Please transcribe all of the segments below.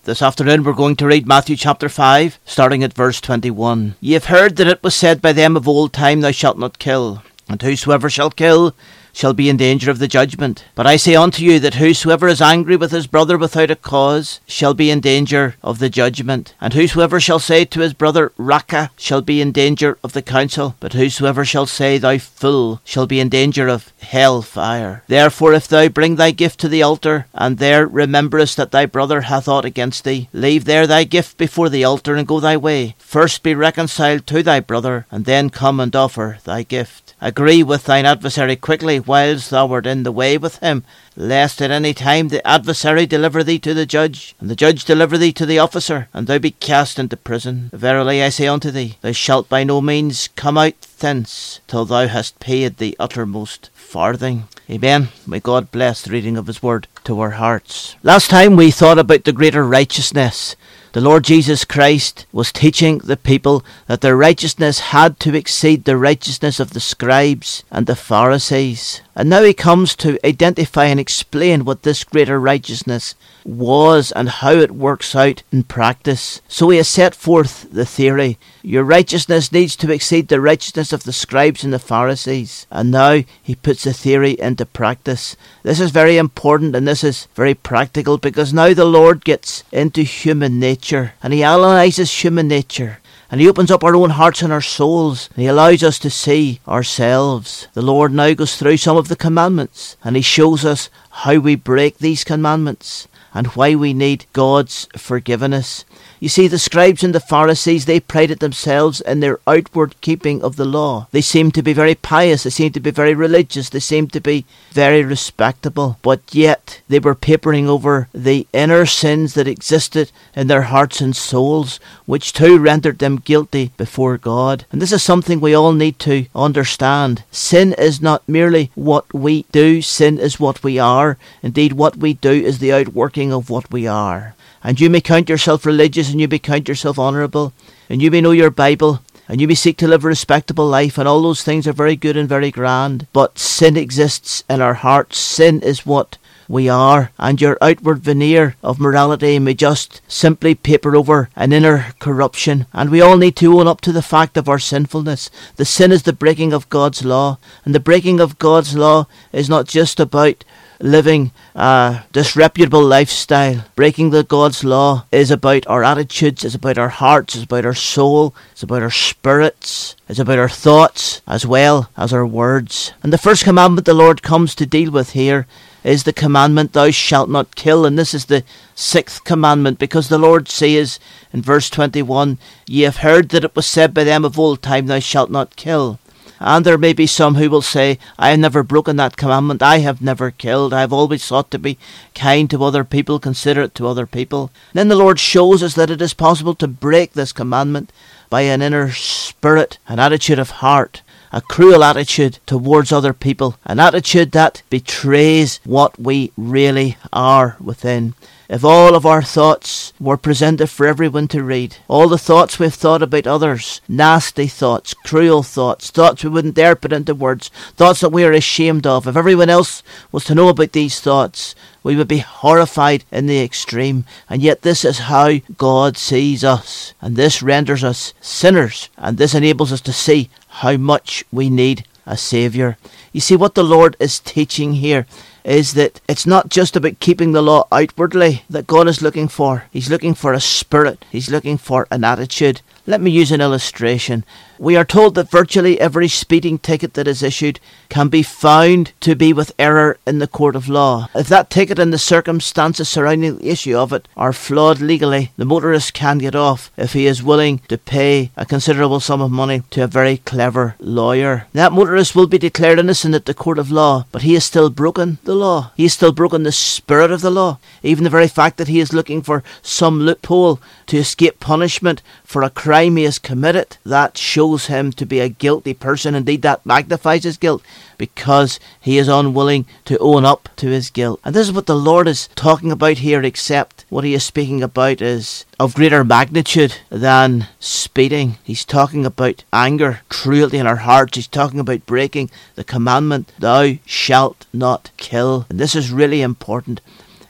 This afternoon we're going to read Matthew chapter 5, starting at verse 21. Ye have heard that it was said by them of old time, Thou shalt not kill, and whosoever shall kill shall be in danger of the judgment. But I say unto you that whosoever is angry with his brother without a cause shall be in danger of the judgment. And whosoever shall say to his brother, Raca, shall be in danger of the council. But whosoever shall say, Thou fool, shall be in danger of hell fire. Therefore if thou bring thy gift to the altar, and there rememberest that thy brother hath aught against thee, leave there thy gift before the altar, and go thy way. First be reconciled to thy brother, and then come and offer thy gift. Agree with thine adversary quickly, whilst thou art in the way with him, lest at any time the adversary deliver thee to the judge, and the judge deliver thee to the officer, and thou be cast into prison. Verily I say unto thee, thou shalt by no means come out thence till thou hast paid the uttermost farthing. Amen. May God bless the reading of his word to our hearts. Last time we thought about the greater righteousness. The Lord Jesus Christ was teaching the people that their righteousness had to exceed the righteousness of the scribes and the Pharisees. And now he comes to identify and explain what this greater righteousness was and how it works out in practice. So he has set forth the theory. Your righteousness needs to exceed the righteousness of the scribes and the Pharisees. And now he puts the theory into practice. This is very important and this is very practical, because now the Lord gets into human nature and he analyses human nature. And he opens up our own hearts and our souls, and he allows us to see ourselves. The Lord now goes through some of the commandments, and he shows us how we break these commandments and why we need God's forgiveness. You see, the scribes and the Pharisees, they prided themselves in their outward keeping of the law. They seemed to be very pious, they seemed to be very religious, they seemed to be very respectable. But yet, they were papering over the inner sins that existed in their hearts and souls, which too rendered them guilty before God. And this is something we all need to understand. Sin is not merely what we do, sin is what we are. Indeed, what we do is the outworking of what we are. And you may count yourself religious, and you may count yourself honourable, and you may know your Bible, and you may seek to live a respectable life, and all those things are very good and very grand. But sin exists in our hearts. Sin is what we are, and your outward veneer of morality may just simply paper over an inner corruption. And we all need to own up to the fact of our sinfulness. The sin is the breaking of God's law, and the breaking of God's law is not just about living a disreputable lifestyle. Breaking the God's law is about our attitudes, it's about our hearts, it's about our soul, it's about our spirits, it's about our thoughts as well as our words. And the first commandment the Lord comes to deal with here is the commandment, Thou shalt not kill. And this is the sixth commandment, because the Lord says in verse 21, Ye have heard that it was said by them of old time, Thou shalt not kill. And there may be some who will say, I have never broken that commandment, I have never killed, I have always sought to be kind to other people, considerate to other people. And then the Lord shows us that it is possible to break this commandment by an inner spirit, an attitude of heart, a cruel attitude towards other people, an attitude that betrays what we really are within. If all of our thoughts were presented for everyone to read, all the thoughts we've thought about others, nasty thoughts, cruel thoughts, thoughts we wouldn't dare put into words, thoughts that we are ashamed of, if everyone else was to know about these thoughts, we would be horrified in the extreme. And yet this is how God sees us, and this renders us sinners, and this enables us to see how much we need a Saviour. You see, what the Lord is teaching here is that it's not just about keeping the law outwardly that God is looking for. He's looking for a spirit. He's looking for an attitude. Let me use an illustration. We are told that virtually every speeding ticket that is issued can be found to be with error in the court of law. If that ticket and the circumstances surrounding the issue of it are flawed legally, the motorist can get off if he is willing to pay a considerable sum of money to a very clever lawyer. That motorist will be declared innocent at the court of law, but he has still broken the law. He has still broken the spirit of the law. Even the very fact that he is looking for some loophole to escape punishment for a crime he has committed, that shows him to be a guilty person. Indeed, that magnifies his guilt, because he is unwilling to own up to his guilt. And this is what the Lord is talking about here, except what he is speaking about is of greater magnitude than speeding. He's talking about anger, cruelty in our hearts. He's talking about breaking the commandment, Thou shalt not kill. And this is really important.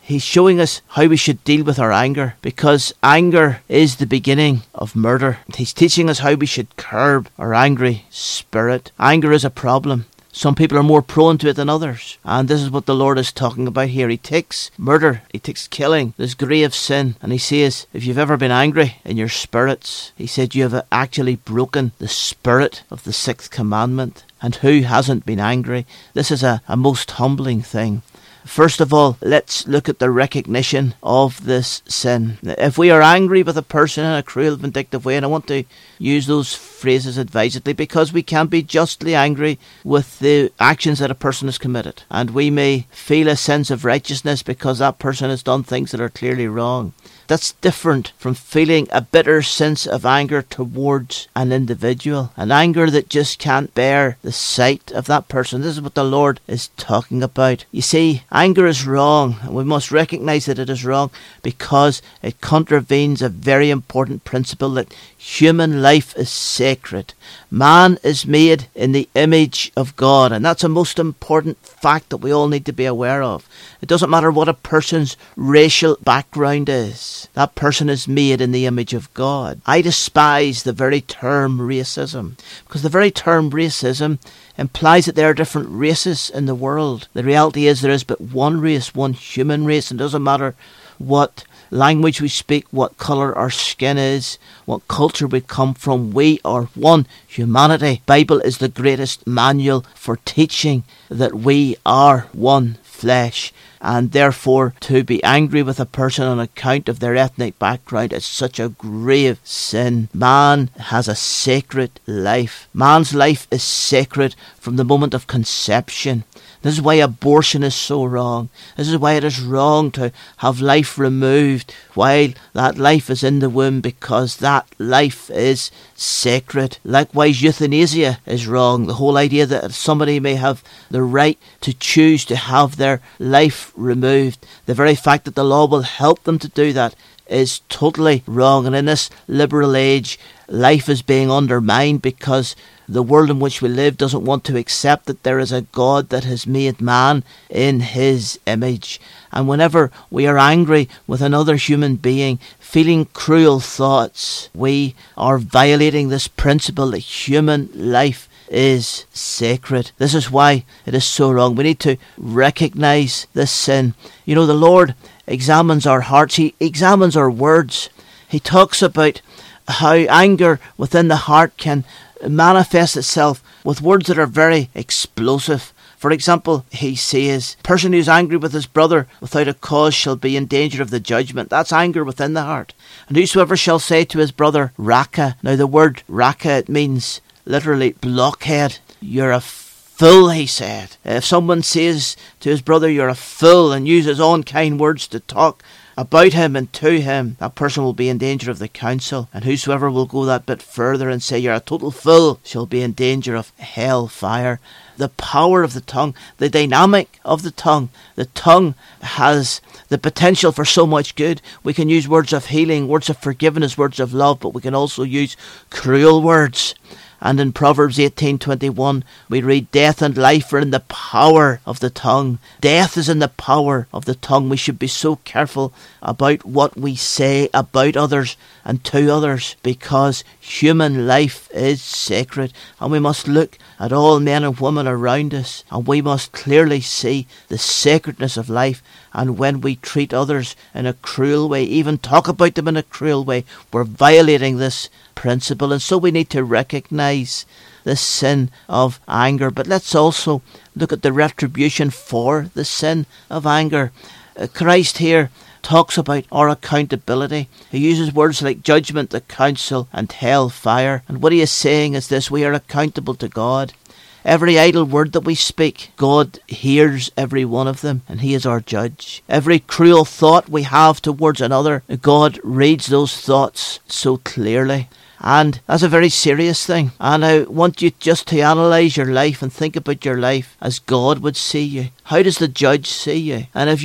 He's showing us how we should deal with our anger, because anger is the beginning of murder. He's teaching us how we should curb our angry spirit. Anger is a problem. Some people are more prone to it than others. And this is what the Lord is talking about here. He takes murder, he takes killing, this grave sin, and he says, if you've ever been angry in your spirits, he said, you have actually broken the spirit of the sixth commandment. And who hasn't been angry? This is a most humbling thing. First of all, let's look at the recognition of this sin. If we are angry with a person in a cruel, vindictive way, and I want to use those phrases advisedly, because we can be justly angry with the actions that a person has committed, and we may feel a sense of righteousness because that person has done things that are clearly wrong. That's different from feeling a bitter sense of anger towards an individual, an anger that just can't bear the sight of that person. This is what the Lord is talking about. You see, anger is wrong, and we must recognize that it is wrong because it contravenes a very important principle, that human life is sacred. Man is made in the image of God, and that's a most important fact that we all need to be aware of. It doesn't matter what a person's racial background is. That person is made in the image of God. I despise the very term racism, because the very term racism implies that there are different races in the world. The reality is there is but one race, one human race, and it doesn't matter what language we speak, what colour our skin is, what culture we come from. We are one humanity. Bible is the greatest manual for teaching that we are one flesh, and therefore to be angry with a person on account of their ethnic background is such a grave sin. Man has a sacred life. Man's life is sacred from the moment of conception. This is why abortion is so wrong. This is why it is wrong to have life removed while that life is in the womb, because that life is sacred. Likewise, euthanasia is wrong. The whole idea that somebody may have the right to choose to have their life removed, the very fact that the law will help them to do that, is totally wrong. And in this liberal age, life is being undermined because the world in which we live doesn't want to accept that there is a God that has made man in his image. And whenever we are angry with another human being, feeling cruel thoughts, we are violating this principle that human life is sacred. This is why it is so wrong. We need to recognize this sin. You know, the Lord examines our hearts. He examines our words. He talks about how anger within the heart can manifest itself with words that are very explosive. For example, he says, person who is angry with his brother without a cause shall be in danger of the judgment. That's anger within the heart. And whosoever shall say to his brother, Raka. Now the word Raka, it means literally blockhead. You're a fool, he said. If someone says to his brother, you're a fool, and uses unkind words to talk about him and to him, that person will be in danger of the council. And whosoever will go that bit further and say you're a total fool shall be in danger of hell fire. The power of the tongue, the dynamic of the tongue. The tongue has the potential for so much good. We can use words of healing, words of forgiveness, words of love, but we can also use cruel words. And in Proverbs 18:21, we read, death and life are in the power of the tongue. Death is in the power of the tongue. We should be so careful about what we say about others and to others, because human life is sacred. And we must look at all men and women around us, and we must clearly see the sacredness of life. And when we treat others in a cruel way, even talk about them in a cruel way, we're violating this principle. And so we need to recognize the sin of anger. But let's also look at the retribution for the sin of anger. Christ here talks about our accountability. He uses words like judgment, the council, and hell fire. And what he is saying is this: we are accountable to God. Every idle word that we speak, God hears every one of them, and he is our judge. Every cruel thought we have towards another, God reads those thoughts so clearly. And that's a very serious thing. And I want you just to analyse your life and think about your life as God would see you. How does the judge see you? And if you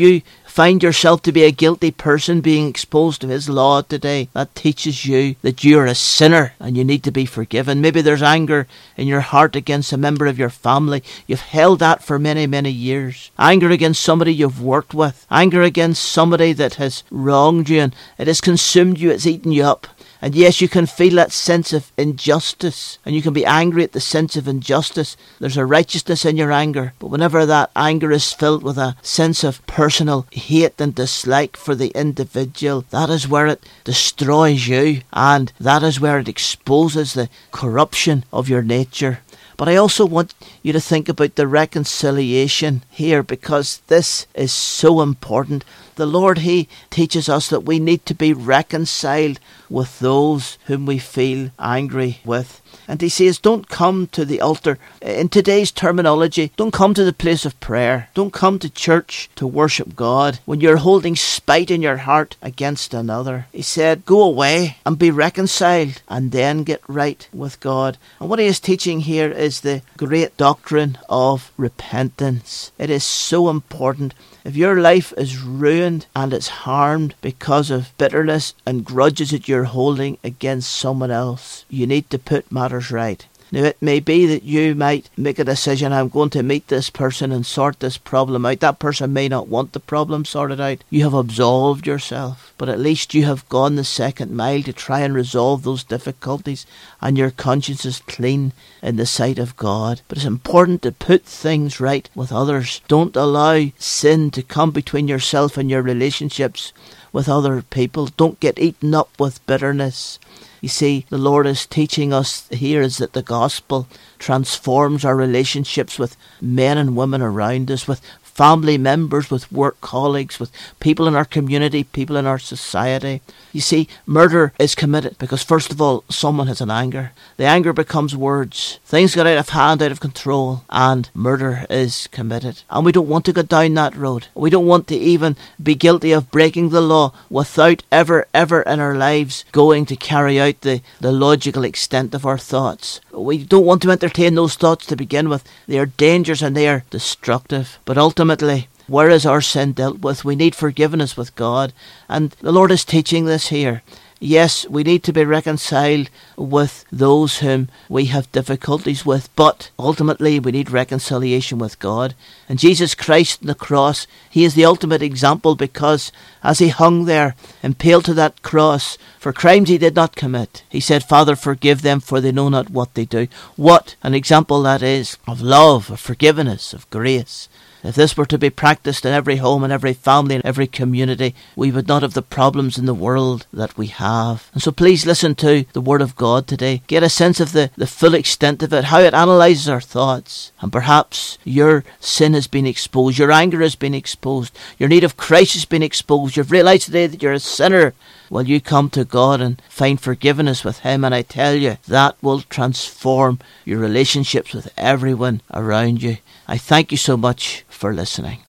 find yourself to be a guilty person being exposed to his law today, that teaches you that you are a sinner and you need to be forgiven. Maybe there's anger in your heart against a member of your family. You've held that for many, many years. Anger against somebody you've worked with. Anger against somebody that has wronged you, and it has consumed you, it's eaten you up. And yes, you can feel that sense of injustice, and you can be angry at the sense of injustice. There's a righteousness in your anger, but whenever that anger is filled with a sense of personal hate and dislike for the individual, that is where it destroys you, and that is where it exposes the corruption of your nature. But I also want you to think about the reconciliation here, because this is so important. The Lord, he teaches us that we need to be reconciled with those whom we feel angry with. And he says, don't come to the altar. In today's terminology, don't come to the place of prayer. Don't come to church to worship God when you're holding spite in your heart against another. He said, go away and be reconciled and then get right with God. And what he is teaching here is the great doctrine of repentance. It is so important. If your life is ruined and it's harmed because of bitterness and grudges that you're holding against someone else, you need to put matters right. Now, it may be that you might make a decision, I'm going to meet this person and sort this problem out. That person may not want the problem sorted out. You have absolved yourself, but at least you have gone the second mile to try and resolve those difficulties, and your conscience is clean in the sight of God. But it's important to put things right with others. Don't allow sin to come between yourself and your relationships with other people. Don't get eaten up with bitterness. You see, the Lord is teaching us here is that the gospel transforms our relationships with men and women around us, with family members, with work colleagues, with people in our community, people in our society. You see, murder is committed because, first of all, someone has an anger. The anger becomes words. Things get out of hand, out of control, and murder is committed. And we don't want to go down that road. We don't want to even be guilty of breaking the law without ever in our lives going to carry out the logical extent of our thoughts. We don't want to entertain those thoughts to begin with. They are dangerous and they are destructive. But ultimately, where is our sin dealt with? We need forgiveness with God. And the Lord is teaching this here. Yes, we need to be reconciled with those whom we have difficulties with, but ultimately we need reconciliation with God. And Jesus Christ on the cross, he is the ultimate example, because as he hung there, impaled to that cross, for crimes he did not commit, he said, Father, forgive them, for they know not what they do. What an example that is of love, of forgiveness, of grace. If this were to be practiced in every home and every family and every community, we would not have the problems in the world that we have. And so please listen to the Word of God today. Get a sense of the full extent of it, how it analyses our thoughts. And perhaps your sin has been exposed, your anger has been exposed, your need of Christ has been exposed. You've realised today that you're a sinner. Well, you come to God and find forgiveness with him, and I tell you, that will transform your relationships with everyone around you. I thank you so much for listening.